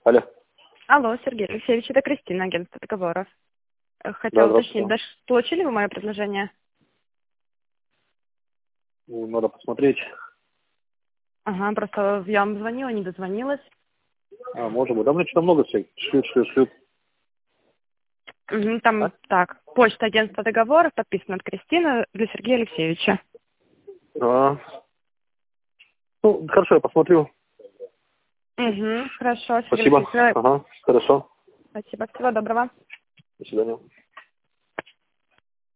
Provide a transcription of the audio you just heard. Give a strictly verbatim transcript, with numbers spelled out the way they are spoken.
Алло. Алло, Сергей Алексеевич, это Кристина, агентство договоров. Хотела Да, уточнить, даже получили вы мое предложение? Ну, надо посмотреть. Ага, просто я вам звонила, не дозвонилась. А, может быть. Да мне что-то много всех. Шлют, шлют, шлют. Угу, там А? так, почта агентства договоров, подписана от Кристины для Сергея Алексеевича. А. Ну, хорошо, я посмотрю. Угу, хорошо, Сергей Спасибо. Алексеевич. Ага, хорошо. Спасибо, всего доброго. До свидания.